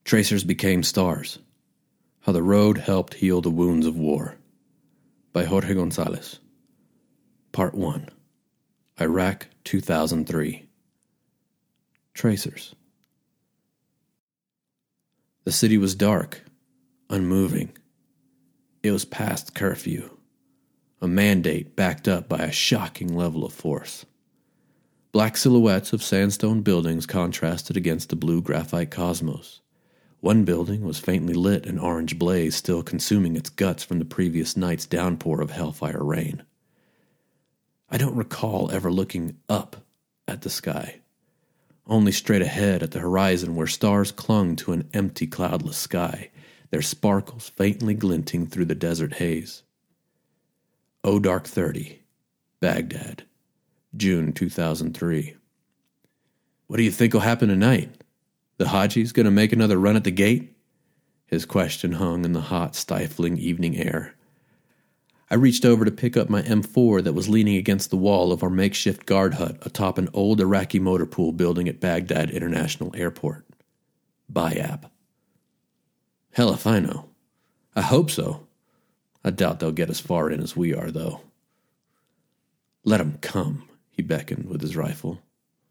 Tracers Became Stars. How the Road Helped Heal the Wounds of War. By Jorge Gonzalez. Part 1. Iraq 2003. Tracers. The city was dark, unmoving. It was past curfew, a mandate backed up by a shocking level of force. Black silhouettes of sandstone buildings contrasted against the blue graphite cosmos. One building was faintly lit, an orange blaze still consuming its guts from the previous night's downpour of hellfire rain. I don't recall ever looking up at the sky, only straight ahead at the horizon where stars clung to an empty cloudless sky, their sparkles faintly glinting through the desert haze. O Dark 30, Baghdad, June 2003. What do you think will happen tonight? The Haji's going to make another run at the gate? His question hung in the hot, stifling evening air. I reached over to pick up my M4 that was leaning against the wall of our makeshift guard hut atop an old Iraqi motor pool building at Baghdad International Airport. Bayab. Hell if I know. I hope so. I doubt they'll get as far in as we are, though. Let 'em come, he beckoned with his rifle.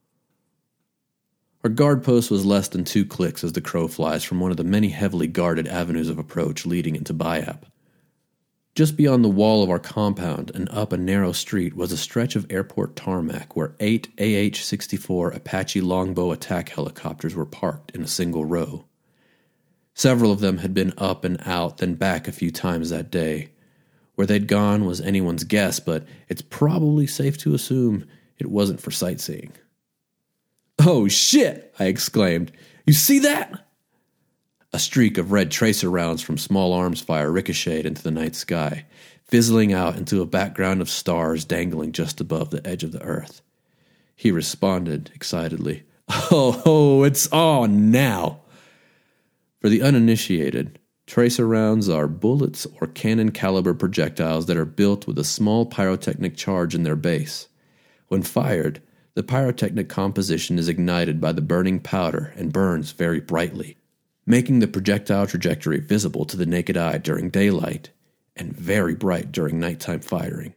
Our guard post was less than 2 clicks as the crow flies from one of the many heavily guarded avenues of approach leading into Bayab. Just beyond the wall of our compound and up a narrow street was a stretch of airport tarmac where 8 AH-64 Apache Longbow attack helicopters were parked in a single row. Several of them had been up and out, then back a few times that day. Where they'd gone was anyone's guess, but it's probably safe to assume it wasn't for sightseeing. "Oh, shit!" I exclaimed. "You see that?" A streak of red tracer rounds from small arms fire ricocheted into the night sky, fizzling out into a background of stars dangling just above the edge of the earth. He responded excitedly, Oh, it's on now!" For the uninitiated, tracer rounds are bullets or cannon-caliber projectiles that are built with a small pyrotechnic charge in their base. When fired, the pyrotechnic composition is ignited by the burning powder and burns very brightly, making the projectile trajectory visible to the naked eye during daylight and very bright during nighttime firing.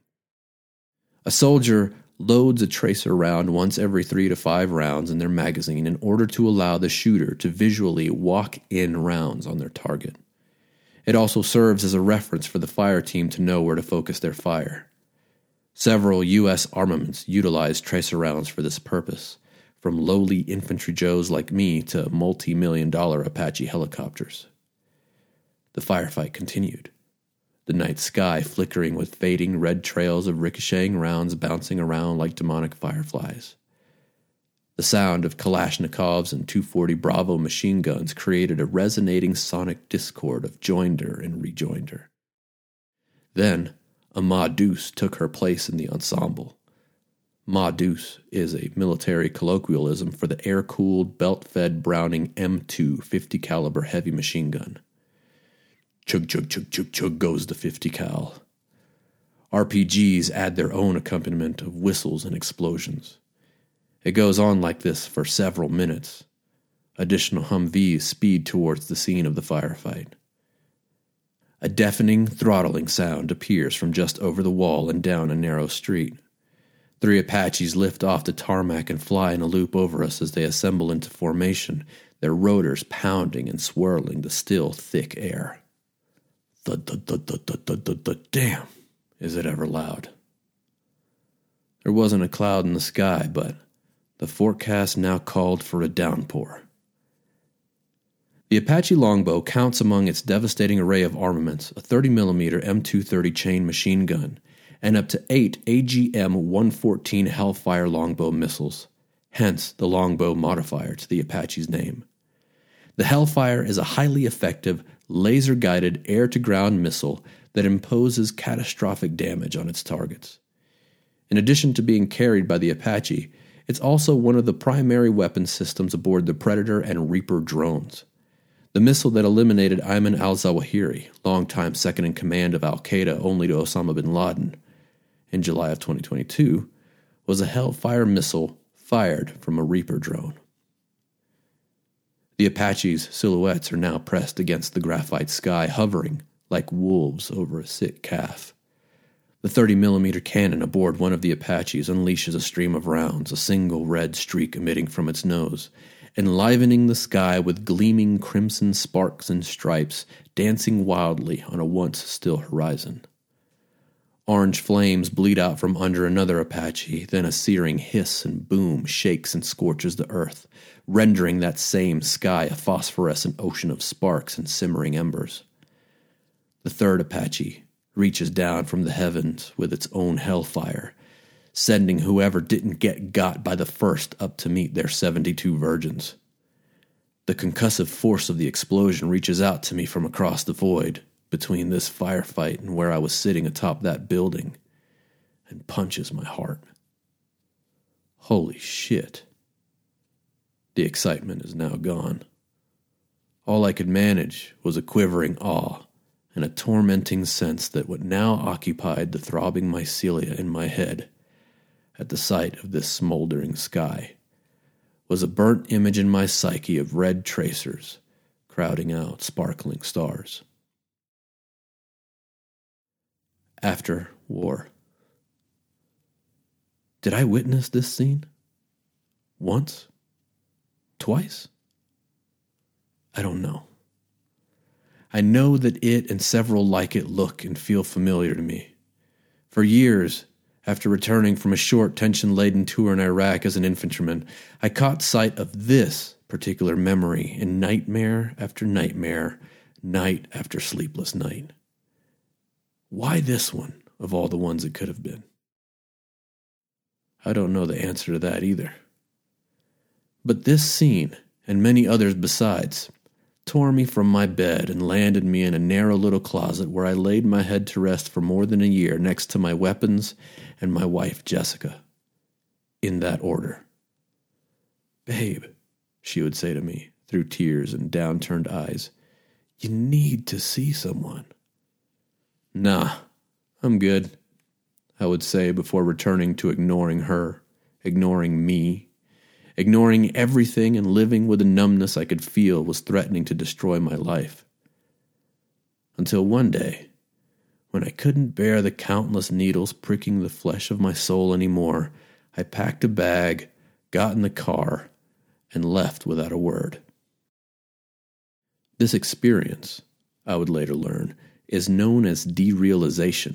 A soldier loads a tracer round once every 3 to 5 rounds in their magazine in order to allow the shooter to visually walk in rounds on their target. It also serves as a reference for the fire team to know where to focus their fire. Several U.S. armaments utilize tracer rounds for this purpose, from lowly infantry Joes like me to multi-million-dollar Apache helicopters. The firefight continued, the night sky flickering with fading red trails of ricocheting rounds bouncing around like demonic fireflies. The sound of Kalashnikovs and 240 Bravo machine guns created a resonating sonic discord of joinder and rejoinder. Then, a Ma Deuce took her place in the ensemble. Ma Deuce is a military colloquialism for the air-cooled, belt-fed Browning M2 50 caliber heavy machine gun. Chug, chug, chug, chug, chug goes the 50 cal. RPGs add their own accompaniment of whistles and explosions. It goes on like this for several minutes. Additional Humvees speed towards the scene of the firefight. A deafening, throttling sound appears from just over the wall and down a narrow street. 3 Apaches lift off the tarmac and fly in a loop over us as they assemble into formation, their rotors pounding and swirling the still, thick air. Thud, thud, thud, thud, thud, thud, thud, thud. Damn, is it ever loud. There wasn't a cloud in the sky, but the forecast now called for a downpour. The Apache Longbow counts among its devastating array of armaments a 30mm M230 chain machine gun and up to 8 AGM-114 Hellfire Longbow missiles, hence the Longbow modifier to the Apache's name. The Hellfire is a highly effective, laser-guided air-to-ground missile that imposes catastrophic damage on its targets. In addition to being carried by the Apache, it's also one of the primary weapon systems aboard the Predator and Reaper drones. The missile that eliminated Ayman al-Zawahiri, longtime second-in-command of al-Qaeda only to Osama bin Laden, in July of 2022, was a Hellfire missile fired from a Reaper drone. The Apaches' silhouettes are now pressed against the graphite sky, hovering like wolves over a sick calf. The 30mm cannon aboard one of the Apaches unleashes a stream of rounds, a single red streak emitting from its nose, enlivening the sky with gleaming crimson sparks and stripes dancing wildly on a once still horizon. Orange flames bleed out from under another Apache, then a searing hiss and boom shakes and scorches the earth, rendering that same sky a phosphorescent ocean of sparks and simmering embers. The third Apache reaches down from the heavens with its own hellfire, sending whoever didn't get got by the first up to meet their 72 virgins. The concussive force of the explosion reaches out to me from across the void between this firefight and where I was sitting atop that building and punches my heart. Holy shit. The excitement is now gone. All I could manage was a quivering awe and a tormenting sense that what now occupied the throbbing mycelia in my head at the sight of this smoldering sky was a burnt image in my psyche of red tracers crowding out sparkling stars. After war. Did I witness this scene? Once? Twice? I don't know. I know that it and several like it look and feel familiar to me. For years, after returning from a short tension-laden tour in Iraq as an infantryman, I caught sight of this particular memory in nightmare after nightmare, night after sleepless night. Why this one, of all the ones it could have been? I don't know the answer to that either. But this scene, and many others besides, tore me from my bed and landed me in a narrow little closet where I laid my head to rest for more than a year next to my weapons and my wife Jessica. In that order. "Babe," she would say to me through tears and downturned eyes, "you need to see someone." "Nah, I'm good," I would say before returning to ignoring her, ignoring me, ignoring everything and living with a numbness I could feel was threatening to destroy my life. Until one day, when I couldn't bear the countless needles pricking the flesh of my soul anymore, I packed a bag, got in the car, and left without a word. This experience, I would later learn, is known as derealization.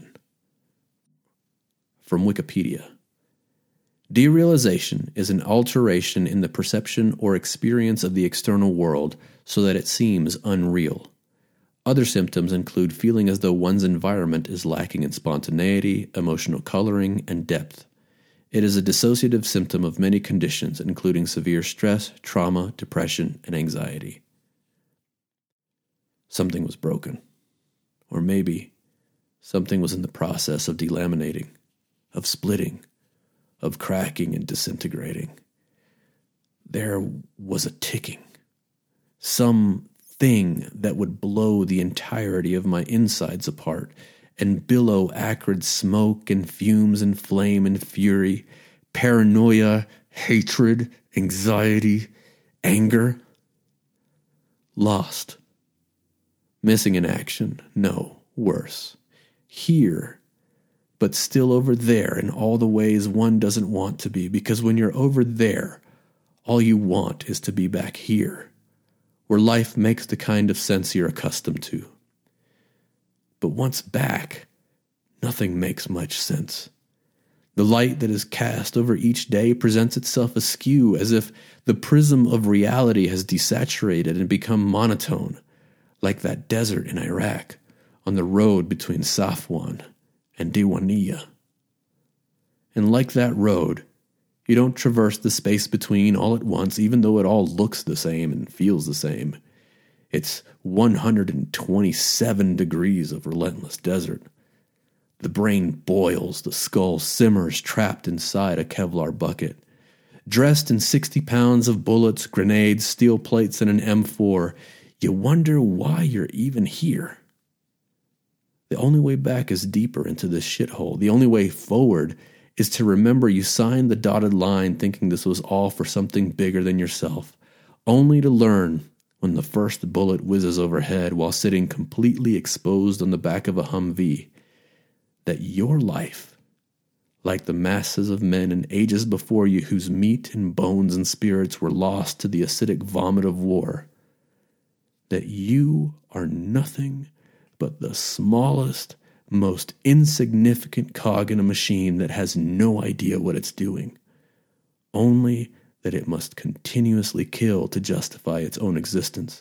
From Wikipedia. Derealization is an alteration in the perception or experience of the external world so that it seems unreal. Other symptoms include feeling as though one's environment is lacking in spontaneity, emotional coloring, and depth. It is a dissociative symptom of many conditions, including severe stress, trauma, depression, and anxiety. Something was broken. Or maybe something was in the process of delaminating, of splitting, of cracking and disintegrating. There was a ticking. Something that would blow the entirety of my insides apart and billow acrid smoke and fumes and flame and fury, paranoia, hatred, anxiety, anger. Lost. Missing in action. No, worse. Here. But still over there in all the ways one doesn't want to be, because when you're over there, all you want is to be back here, where life makes the kind of sense you're accustomed to. But once back, nothing makes much sense. The light that is cast over each day presents itself askew, as if the prism of reality has desaturated and become monotone, like that desert in Iraq, on the road between Safwan and Diwaniyah. And like that road, you don't traverse the space between all at once, even though it all looks the same and feels the same. It's 127 degrees of relentless desert. The brain boils, the skull simmers trapped inside a Kevlar bucket. Dressed in 60 pounds of bullets, grenades, steel plates, and an M4, you wonder why you're even here. The only way back is deeper into this shithole. The only way forward is to remember you signed the dotted line thinking this was all for something bigger than yourself, only to learn when the first bullet whizzes overhead while sitting completely exposed on the back of a Humvee, that your life, like the masses of men in ages before you whose meat and bones and spirits were lost to the acidic vomit of war, that you are nothing but the smallest, most insignificant cog in a machine that has no idea what it's doing, only that it must continuously kill to justify its own existence.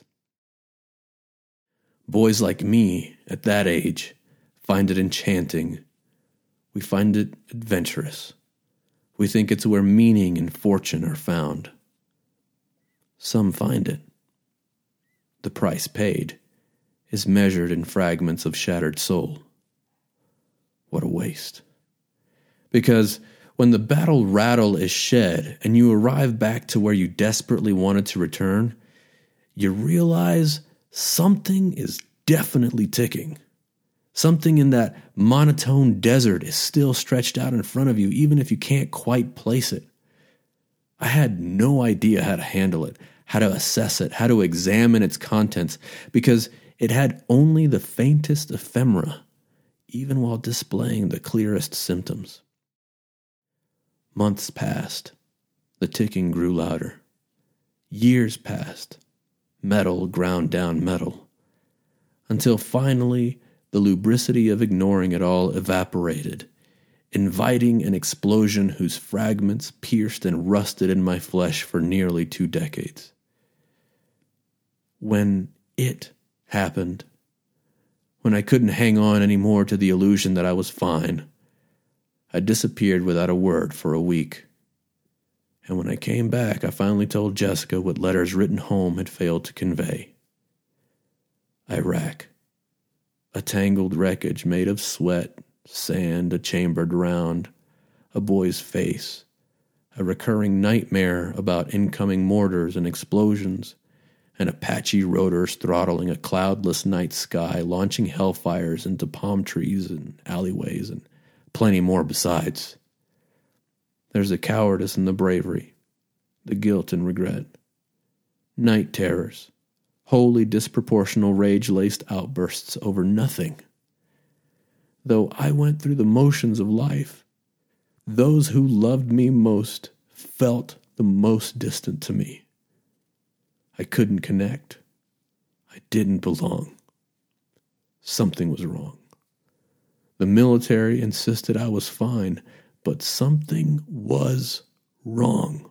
Boys like me, at that age, find it enchanting. We find it adventurous. We think it's where meaning and fortune are found. Some find it. The price paid is measured in fragments of shattered soul. What a waste. Because when the battle rattle is shed and you arrive back to where you desperately wanted to return, you realize something is definitely ticking. Something in that monotone desert is still stretched out in front of you, even if you can't quite place it. I had no idea how to handle it, how to assess it, how to examine its contents, because it had only the faintest ephemera, even while displaying the clearest symptoms. Months passed. The ticking grew louder. Years passed. Metal ground down metal. Until finally, the lubricity of ignoring it all evaporated, inviting an explosion whose fragments pierced and rusted in my flesh for nearly 2 decades. When it happened, when I couldn't hang on anymore to the illusion that I was fine, I disappeared without a word for a week. And when I came back, I finally told Jessica what letters written home had failed to convey. Iraq. A tangled wreckage made of sweat, sand, a chambered round, a boy's face, a recurring nightmare about incoming mortars and explosions, and Apache rotors throttling a cloudless night sky, launching hellfires into palm trees and alleyways, and plenty more besides. There's the cowardice and the bravery, the guilt and regret. Night terrors, wholly disproportional rage-laced outbursts over nothing. Though I went through the motions of life, those who loved me most felt the most distant to me. I couldn't connect. I didn't belong. Something was wrong. The military insisted I was fine, but something was wrong.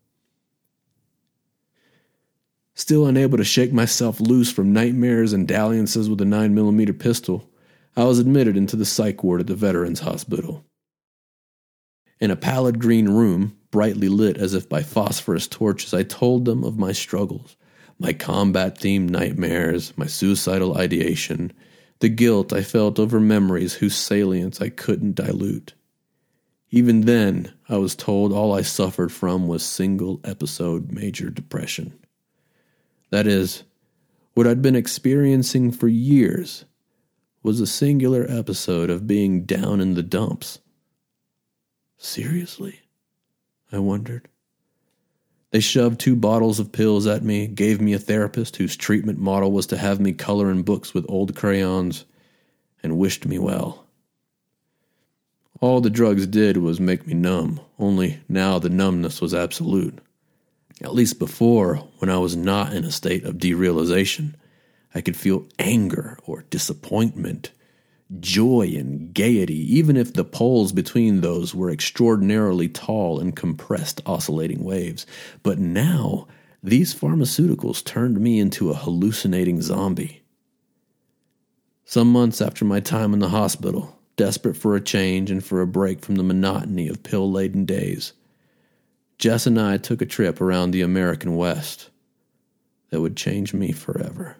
Still unable to shake myself loose from nightmares and dalliances with a 9mm pistol, I was admitted into the psych ward at the Veterans Hospital. In a pallid green room, brightly lit as if by phosphorus torches, I told them of my struggles, my combat-themed nightmares, my suicidal ideation, the guilt I felt over memories whose salience I couldn't dilute. Even then, I was told all I suffered from was single-episode major depression. That is, what I'd been experiencing for years was a singular episode of being down in the dumps. Seriously? I wondered. They shoved 2 bottles of pills at me, gave me a therapist whose treatment model was to have me color in books with old crayons, and wished me well. All the drugs did was make me numb, only now the numbness was absolute. At least before, when I was not in a state of derealization, I could feel anger or disappointment, joy and gaiety, even if the poles between those were extraordinarily tall and compressed oscillating waves. But now, these pharmaceuticals turned me into a hallucinating zombie. Some months after my time in the hospital, desperate for a change and for a break from the monotony of pill-laden days, Jess and I took a trip around the American West that would change me forever.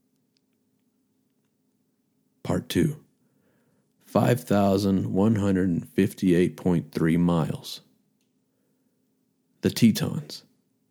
Part 2. 5,158.3 miles. The Tetons.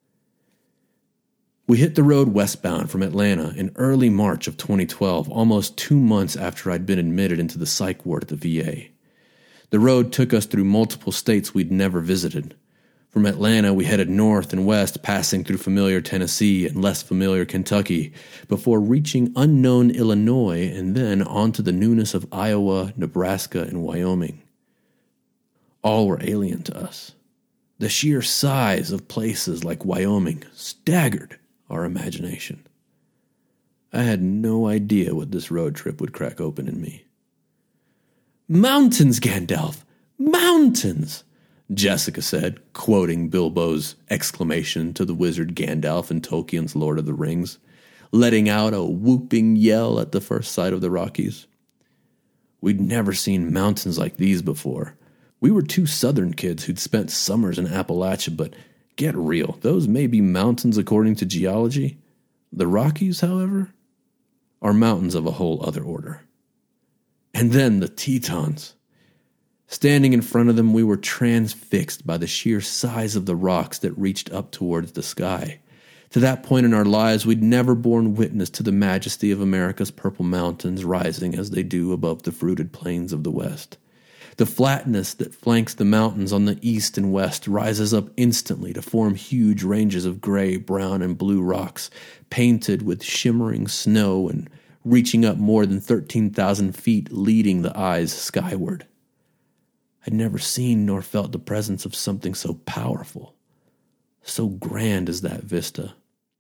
We hit the road westbound from Atlanta in early March of 2012, almost 2 months after I'd been admitted into the psych ward at the VA. The road took us through multiple states we'd never visited. From Atlanta, we headed north and west, passing through familiar Tennessee and less familiar Kentucky, before reaching unknown Illinois and then onto the newness of Iowa, Nebraska, and Wyoming. All were alien to us. The sheer size of places like Wyoming staggered our imagination. I had no idea what this road trip would crack open in me. "Mountains, Gandalf! Mountains!" Jessica said, quoting Bilbo's exclamation to the wizard Gandalf in Tolkien's Lord of the Rings, letting out a whooping yell at the first sight of the Rockies. We'd never seen mountains like these before. We were two southern kids who'd spent summers in Appalachia, but get real, those may be mountains according to geology. The Rockies, however, are mountains of a whole other order. And then the Tetons. Standing in front of them, we were transfixed by the sheer size of the rocks that reached up towards the sky. To that point in our lives, we'd never borne witness to the majesty of America's purple mountains rising as they do above the fruited plains of the West. The flatness that flanks the mountains on the east and west rises up instantly to form huge ranges of gray, brown, and blue rocks, painted with shimmering snow and reaching up more than 13,000 feet, leading the eyes skyward. I'd never seen nor felt the presence of something so powerful, so grand as that vista.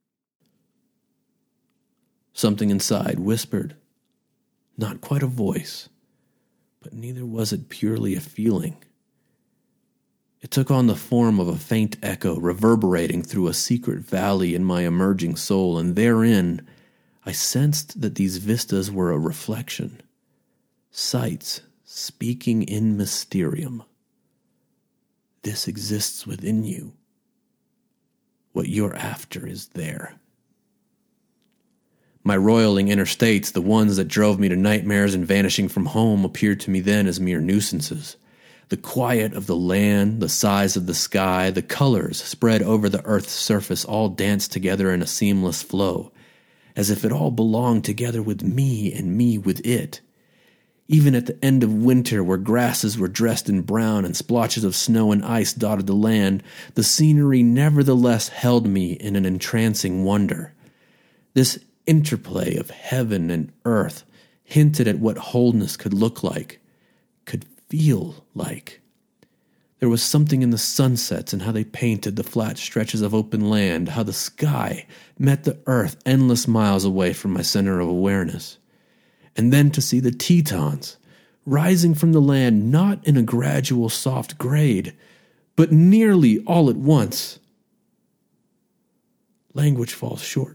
Something inside whispered, not quite a voice, but neither was it purely a feeling. It took on the form of a faint echo reverberating through a secret valley in my emerging soul, and therein I sensed that these vistas were a reflection, sights speaking in mysterium. This exists within you. What you're after is there. My roiling interstates, the ones that drove me to nightmares and vanishing from home, appeared to me then as mere nuisances. The quiet of the land, the size of the sky, the colors spread over the earth's surface all danced together in a seamless flow, as if it all belonged together with me and me with it. Even at the end of winter, where grasses were dressed in brown and splotches of snow and ice dotted the land, the scenery nevertheless held me in an entrancing wonder. This interplay of heaven and earth hinted at what wholeness could look like, could feel like. There was something in the sunsets and how they painted the flat stretches of open land, how the sky met the earth endless miles away from my center of awareness. And then to see the Tetons rising from the land not in a gradual soft grade, but nearly all at once. Language falls short.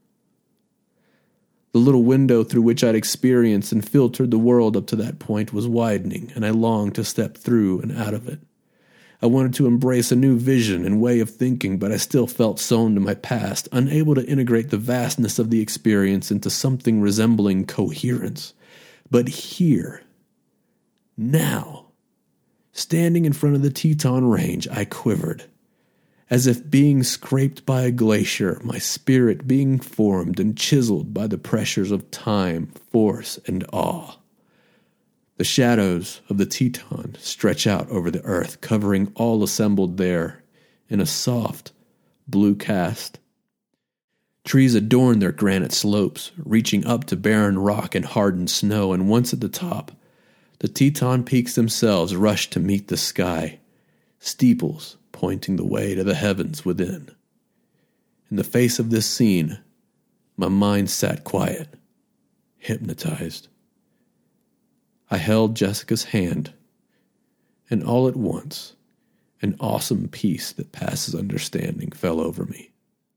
The little window through which I'd experienced and filtered the world up to that point was widening, and I longed to step through and out of it. I wanted to embrace a new vision and way of thinking, but I still felt sewn to my past, unable to integrate the vastness of the experience into something resembling coherence. But here, now, standing in front of the Teton Range, I quivered, as if being scraped by a glacier, my spirit being formed and chiseled by the pressures of time, force, and awe. The shadows of the Teton stretch out over the earth, covering all assembled there in a soft blue cast. Trees adorn their granite slopes, reaching up to barren rock and hardened snow, and once at the top, the Teton peaks themselves rush to meet the sky, steeples pointing the way to the heavens within. In the face of this scene, my mind sat quiet, hypnotized. I held Jessica's hand, and all at once, an awesome peace that passes understanding fell over me.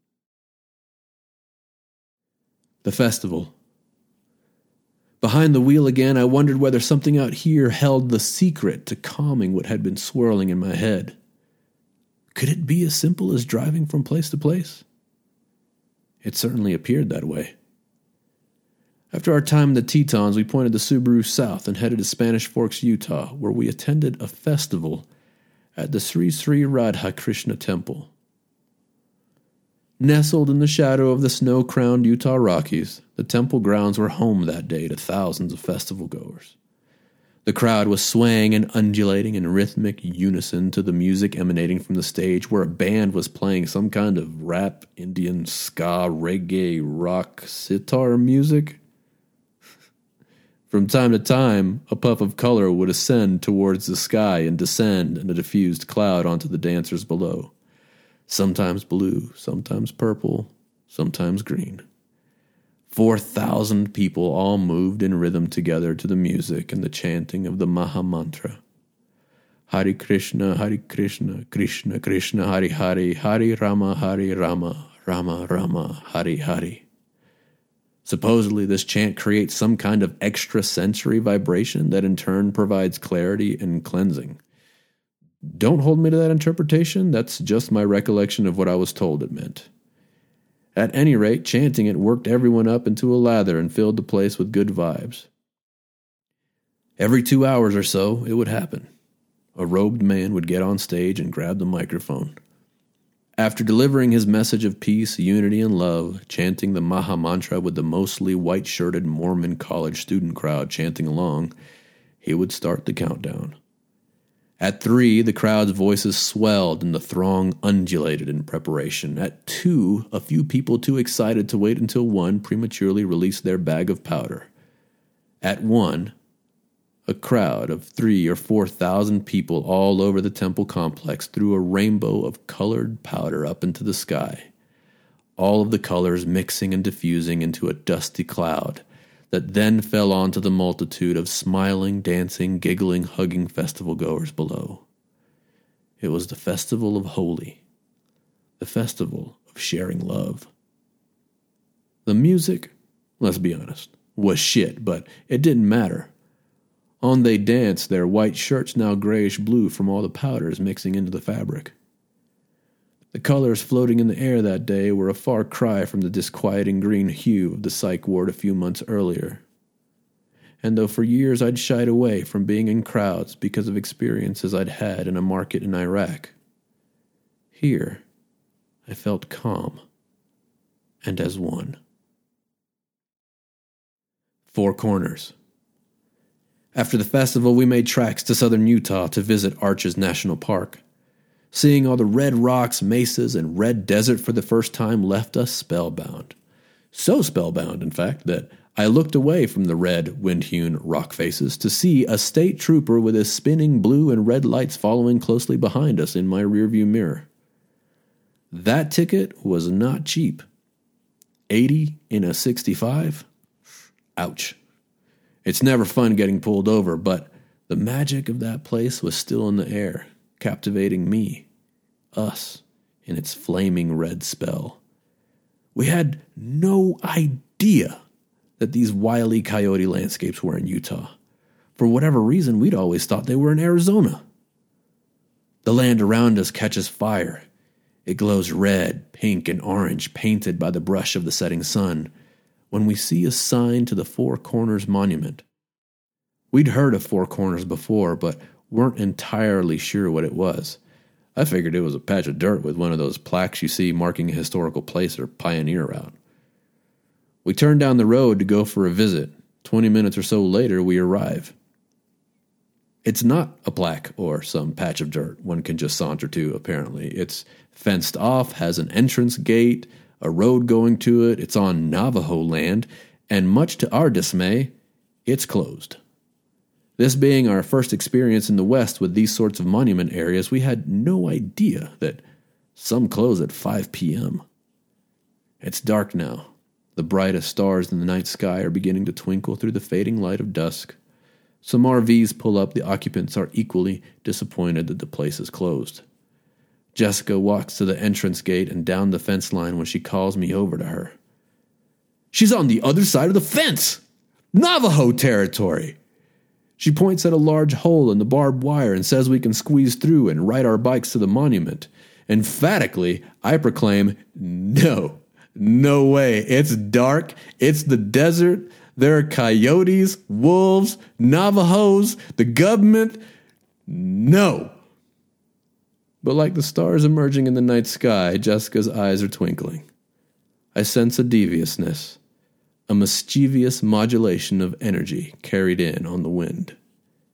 The festival. Behind the wheel again, I wondered whether something out here held the secret to calming what had been swirling in my head. Could it be as simple as driving from place to place? It certainly appeared that way. After our time in the Tetons, we pointed the Subaru south and headed to Spanish Forks, Utah, where we attended a festival at the Sri Sri Radha Krishna Temple. Nestled in the shadow of the snow-crowned Utah Rockies, the temple grounds were home that day to thousands of festival goers. The crowd was swaying and undulating in rhythmic unison to the music emanating from the stage, where a band was playing some kind of rap, Indian, ska, reggae, rock, sitar music. From time to time, a puff of color would ascend towards the sky and descend in a diffused cloud onto the dancers below. Sometimes blue, sometimes purple, sometimes green. 4,000 people all moved in rhythm together to the music and the chanting of the Maha Mantra. Hare Krishna, Krishna Krishna, Hare Hare, Hare Rama, Rama Rama, Hare Hare. Supposedly, this chant creates some kind of extrasensory vibration that in turn provides clarity and cleansing. Don't hold me to that interpretation, that's just my recollection of what I was told it meant. At any rate, chanting it worked everyone up into a lather and filled the place with good vibes. Every 2 hours or so, it would happen. A robed man would get on stage and grab the microphone. After delivering his message of peace, unity, and love, chanting the Maha Mantra with the mostly white-shirted Mormon college student crowd chanting along, he would start the countdown. At 3, the crowd's voices swelled and the throng undulated in preparation. At 2, a few people too excited to wait until 1 prematurely released their bag of powder. At 1, a crowd of 3,000 or 4,000 people all over the temple complex threw a rainbow of colored powder up into the sky, all of the colors mixing and diffusing into a dusty cloud that then fell onto the multitude of smiling, dancing, giggling, hugging festival-goers below. It was the festival of Holi, the festival of sharing love. The music, let's be honest, was shit, but it didn't matter. On they danced, their white shirts now grayish-blue from all the powders mixing into the fabric. The colors floating in the air that day were a far cry from the disquieting green hue of the psych ward a few months earlier. And though for years I'd shied away from being in crowds because of experiences I'd had in a market in Iraq, here I felt calm and as one. 4 Corners. After the festival, we made tracks to southern Utah to visit Arches National Park. Seeing all the red rocks, mesas, and red desert for the first time left us spellbound. So spellbound, in fact, that I looked away from the red, wind-hewn rock faces to see a state trooper with his spinning blue and red lights following closely behind us in my rearview mirror. That ticket was not cheap. 80 in a 65? Ouch. It's never fun getting pulled over, but the magic of that place was still in the air, captivating me, us, in its flaming red spell. We had no idea that these wily coyote landscapes were in Utah. For whatever reason, we'd always thought they were in Arizona. The land around us catches fire. It glows red, pink, and orange, painted by the brush of the setting sun, when we see a sign to the 4 Corners Monument. We'd heard of 4 Corners before, but weren't entirely sure what it was. I figured it was a patch of dirt with one of those plaques you see marking a historical place or pioneer route. We turned down the road to go for a visit. 20 minutes or so later, we arrive. It's not a plaque or some patch of dirt one can just saunter to, apparently. It's fenced off, has an entrance gate, a road going to it, it's on Navajo land, and much to our dismay, it's closed. This being our first experience in the West with these sorts of monument areas, we had no idea that some close at 5 p.m. It's dark now. The brightest stars in the night sky are beginning to twinkle through the fading light of dusk. Some RVs pull up. The occupants are equally disappointed that the place is closed. Jessica walks to the entrance gate and down the fence line when she calls me over to her. She's on the other side of the fence! Navajo territory! She points at a large hole in the barbed wire and says we can squeeze through and ride our bikes to the monument. Emphatically, I proclaim, no way. It's dark. It's the desert. There are coyotes, wolves, Navajos, the government. No. But like the stars emerging in the night sky, Jessica's eyes are twinkling. I sense a deviousness, a mischievous modulation of energy carried in on the wind.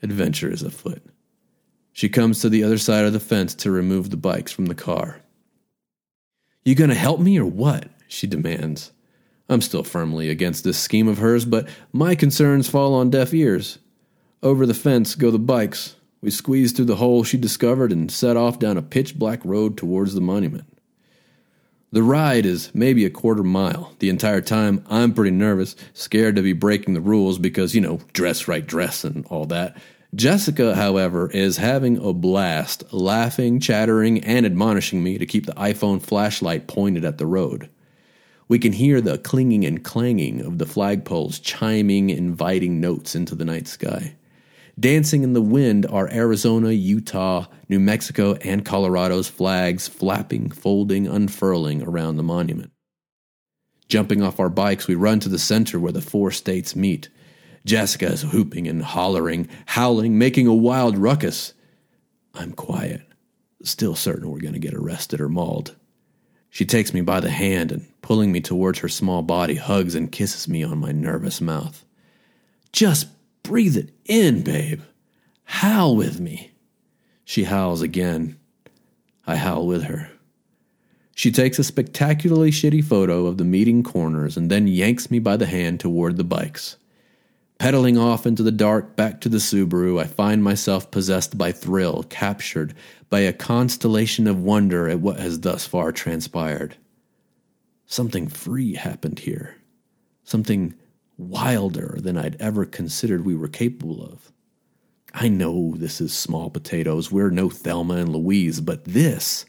Adventure is afoot. She comes to the other side of the fence to remove the bikes from the car. "You gonna help me or what?" she demands. I'm still firmly against this scheme of hers, but my concerns fall on deaf ears. Over the fence go the bikes. We squeeze through the hole she discovered and set off down a pitch-black road towards the monument. The ride is maybe a quarter mile. The entire time, I'm pretty nervous, scared to be breaking the rules because, dress right dress and all that. Jessica, however, is having a blast, laughing, chattering, and admonishing me to keep the iPhone flashlight pointed at the road. We can hear the clinging and clanging of the flagpoles chiming inviting notes into the night sky. Dancing in the wind are Arizona, Utah, New Mexico, and Colorado's flags flapping, folding, unfurling around the monument. Jumping off our bikes, we run to the center where the four states meet. Jessica is whooping and hollering, howling, making a wild ruckus. I'm quiet, still certain we're going to get arrested or mauled. She takes me by the hand and, pulling me towards her small body, hugs and kisses me on my nervous mouth. "Just breathe it in, babe. Howl with me." She howls again. I howl with her. She takes a spectacularly shitty photo of the meeting corners and then yanks me by the hand toward the bikes. Pedaling off into the dark back to the Subaru, I find myself possessed by thrill, captured by a constellation of wonder at what has thus far transpired. Something free happened here. Something wilder than I'd ever considered we were capable of. I know this is small potatoes, we're no Thelma and Louise, but this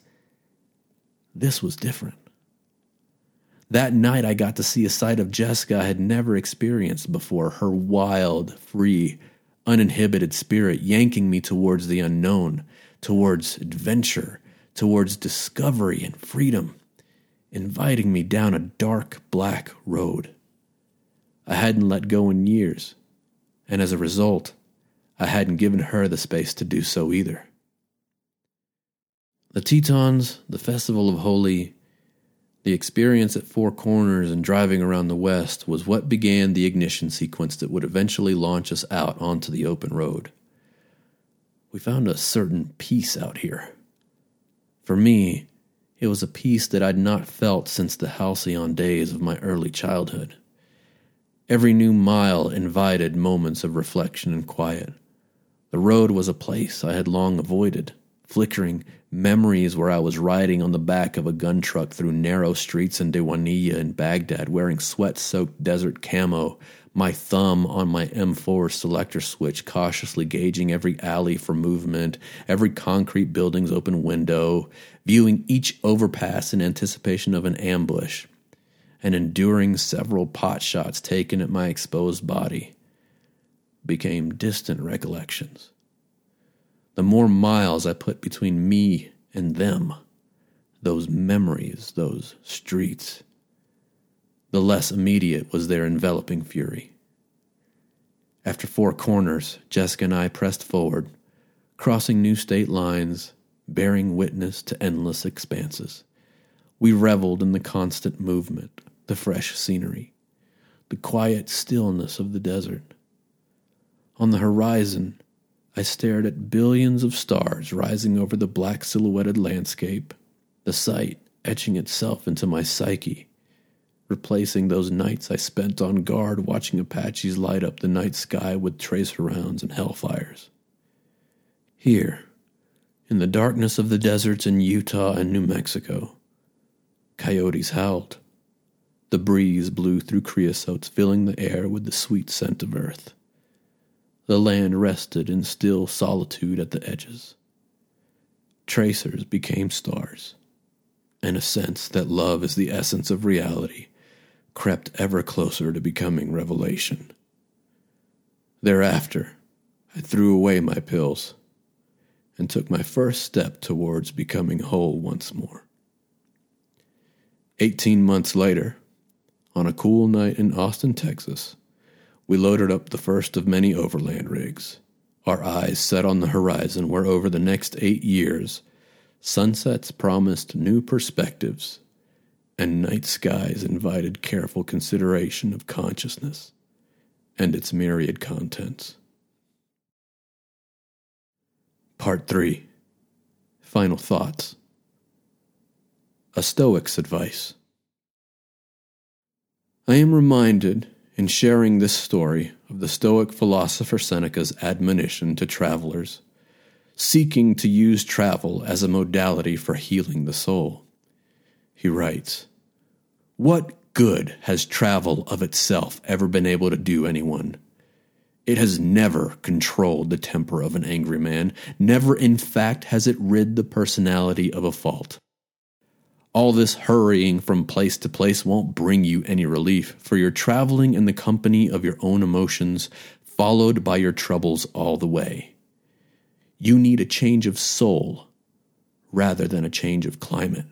was different. That night I got to see a side of Jessica I had never experienced before, her wild, free, uninhibited spirit yanking me towards the unknown, towards adventure, towards discovery and freedom, inviting me down a dark, black road. I hadn't let go in years, and as a result, I hadn't given her the space to do so either. The Tetons, the Festival of Holi, the experience at Four Corners and driving around the West was what began the ignition sequence that would eventually launch us out onto the open road. We found a certain peace out here. For me, it was a peace that I'd not felt since the halcyon days of my early childhood. Every new mile invited moments of reflection and quiet. The road was a place I had long avoided, flickering memories where I was riding on the back of a gun truck through narrow streets in Diwaniyah in Baghdad, wearing sweat-soaked desert camo, my thumb on my M4 selector switch, cautiously gauging every alley for movement, every concrete building's open window, viewing each overpass in anticipation of an ambush, and enduring several pot shots taken at my exposed body, became distant recollections. The more miles I put between me and them, those memories, those streets, the less immediate was their enveloping fury. After Four Corners, Jessica and I pressed forward, crossing new state lines, bearing witness to endless expanses. We reveled in the constant movement, the fresh scenery, the quiet stillness of the desert. On the horizon, I stared at billions of stars rising over the black silhouetted landscape, the sight etching itself into my psyche, replacing those nights I spent on guard watching Apaches light up the night sky with tracer rounds and hellfires. Here, in the darkness of the deserts in Utah and New Mexico, coyotes howled. The breeze blew through creosotes, filling the air with the sweet scent of earth. The land rested in still solitude at the edges. Tracers became stars, and a sense that love is the essence of reality crept ever closer to becoming revelation. Thereafter, I threw away my pills and took my first step towards becoming whole once more. 18 months later, on a cool night in Austin, Texas, we loaded up the first of many overland rigs, our eyes set on the horizon where over the next 8 years, sunsets promised new perspectives and night skies invited careful consideration of consciousness and its myriad contents. Part 3. Final Thoughts. A Stoic's Advice. I am reminded, in sharing this story, of the Stoic philosopher Seneca's admonition to travelers, seeking to use travel as a modality for healing the soul. He writes, "What good has travel of itself ever been able to do anyone? It has never controlled the temper of an angry man. Never, in fact, has it rid the personality of a fault. All this hurrying from place to place won't bring you any relief, for you're traveling in the company of your own emotions, followed by your troubles all the way. You need a change of soul rather than a change of climate."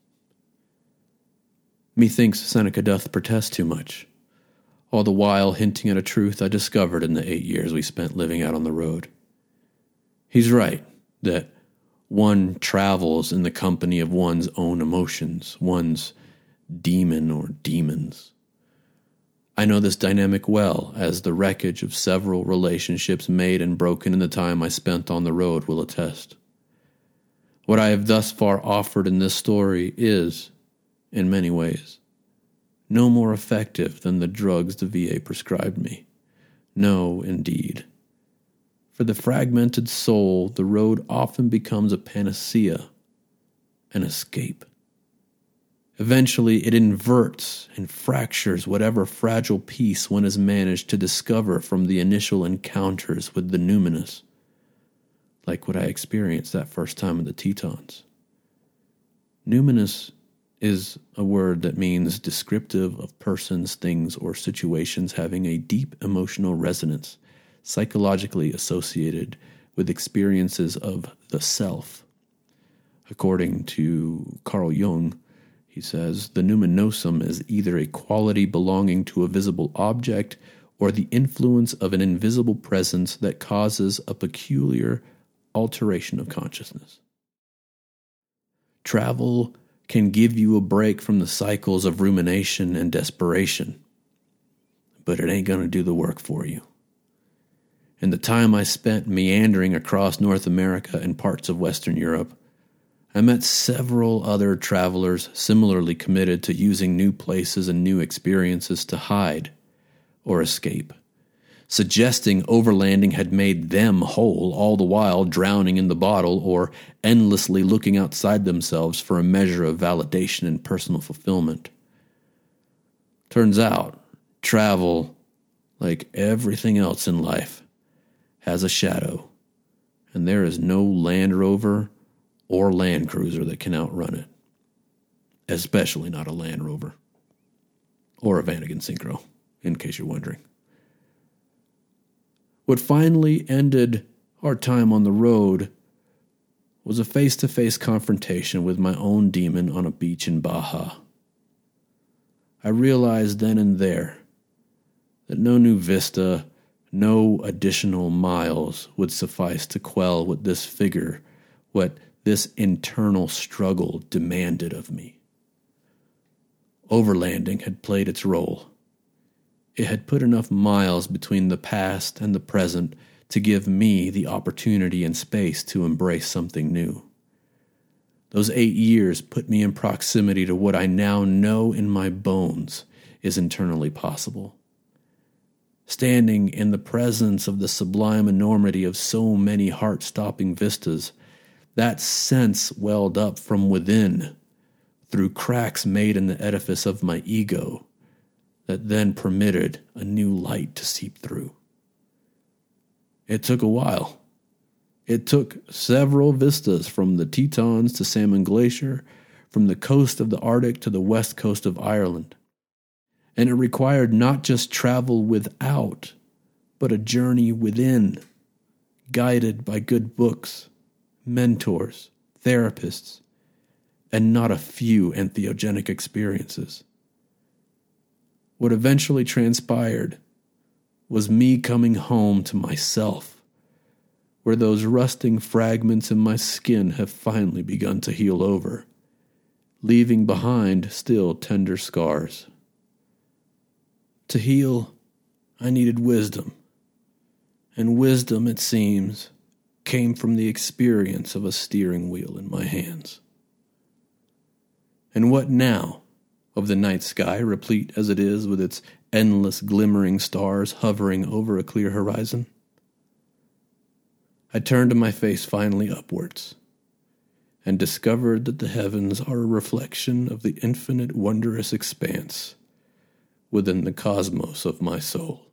Methinks Seneca doth protest too much, all the while hinting at a truth I discovered in the 8 years we spent living out on the road. He's right that one travels in the company of one's own emotions, one's demon or demons. I know this dynamic well, as the wreckage of several relationships made and broken in the time I spent on the road will attest. What I have thus far offered in this story is, in many ways, no more effective than the drugs the VA prescribed me. No, indeed. For the fragmented soul, the road often becomes a panacea, an escape. Eventually, it inverts and fractures whatever fragile piece one has managed to discover from the initial encounters with the numinous, like what I experienced that first time in the Tetons. Numinous is a word that means descriptive of persons, things, or situations having a deep emotional resonance, psychologically associated with experiences of the self. According to Carl Jung, he says, the numinosum is either a quality belonging to a visible object or the influence of an invisible presence that causes a peculiar alteration of consciousness. Travel can give you a break from the cycles of rumination and desperation, but it ain't going to do the work for you. In the time I spent meandering across North America and parts of Western Europe, I met several other travelers similarly committed to using new places and new experiences to hide or escape, suggesting overlanding had made them whole, all the while drowning in the bottle or endlessly looking outside themselves for a measure of validation and personal fulfillment. Turns out, travel, like everything else in life, has a shadow, and there is no Land Rover or Land Cruiser that can outrun it, especially not a Land Rover or a Vanagon Synchro, in case you're wondering. What finally ended our time on the road was a face-to-face confrontation with my own demon on a beach in Baja. I realized then and there that no new vista, no additional miles would suffice to quell what this this internal struggle demanded of me. Overlanding had played its role. It had put enough miles between the past and the present to give me the opportunity and space to embrace something new. Those 8 years put me in proximity to what I now know in my bones is internally possible. Standing in the presence of the sublime enormity of so many heart-stopping vistas, that sense welled up from within through cracks made in the edifice of my ego that then permitted a new light to seep through. It took a while. It took several vistas from the Tetons to Salmon Glacier, from the coast of the Arctic to the west coast of Ireland. And it required not just travel without, but a journey within, guided by good books, mentors, therapists, and not a few entheogenic experiences. What eventually transpired was me coming home to myself, where those rusting fragments in my skin have finally begun to heal over, leaving behind still tender scars. To heal, I needed wisdom, and wisdom, it seems, came from the experience of a steering wheel in my hands. And what now of the night sky, replete as it is with its endless glimmering stars hovering over a clear horizon? I turned my face finally upwards, and discovered that the heavens are a reflection of the infinite wondrous expanse within the cosmos of my soul.